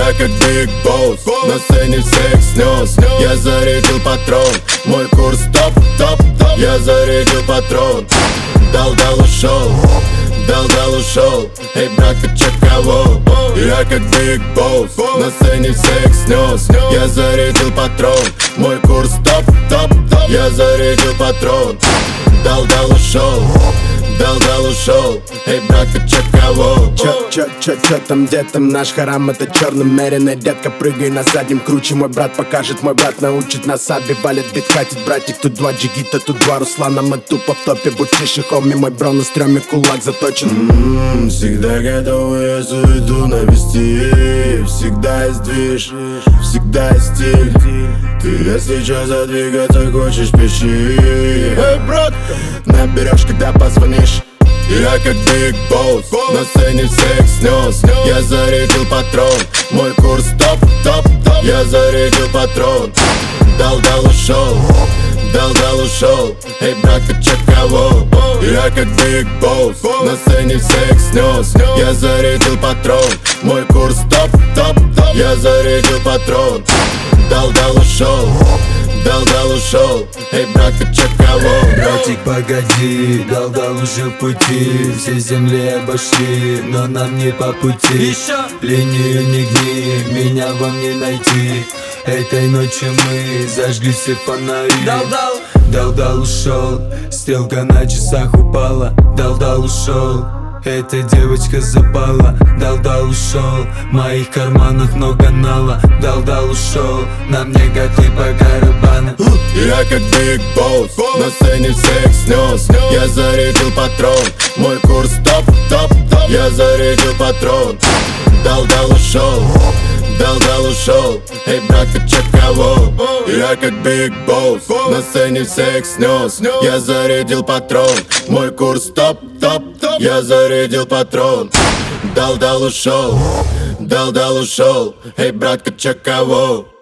Я как Big Boss, на сцене всех снес. Я зарядил патрон, мой курс топ. Я зарядил патрон, дал ушел. Дал ушел, эй, братка, чё кого? Я как Big Boss, на сцене всех снес. Я зарядил патрон, мой курс топ. Я зарядил патрон, дал ушел. Дал ушел, эй, братка, чё кого? Чё там, где там наш харам? Это черным меренный, детка, прыгай на заднем круче. Мой брат покажет, мой брат научит нас. Аби валит бит, хатит, братик. Тут два джигита, тут два Руслана. Мы тупо в топе, будь тише, хоми. Мой бро на стреме, кулак заточен. Всегда готовы, я суету навести. Всегда есть движ, всегда есть стиль. Ты если чё задвигаться хочешь, пиши. Эй, братка, наберешь, когда позвонишь. Я как Big Boss, на сцене всех снес. Я зарядил патрон, мой курс топ. Я зарядил патрон, дал ушел. Дал ушел, эй, братка, чё кого? Я как Big Boss, на сцене всех снес. Я зарядил патрон, мой курс топ. Я зарядил патрон, дал ушел. Дал ушел, эй, братка, чё кого? Братик, погоди, дал уже в пути. Все земли обошли, но нам не по пути. Линию не гни, меня вам не найти. Этой ночью мы зажгли все фонари. Дал ушел, стрелка на часах упала. Дал ушел, эта девочка запала. Дал ушел, в моих карманах много нала. Дал ушел, на мне котлы по барабану. Я как Big Boss, на сцене всех снес. Я зарядил патрон, мой курс топ. Я зарядил патрон, дал ушел. Дал ушел, эй, братка, чё кого? Я как Big Boss, на сцене всех снес. Я зарядил патрон, мой курс топ. Я зарядил патрон, дал ушел. Дал ушел, эй, братка, чё кого?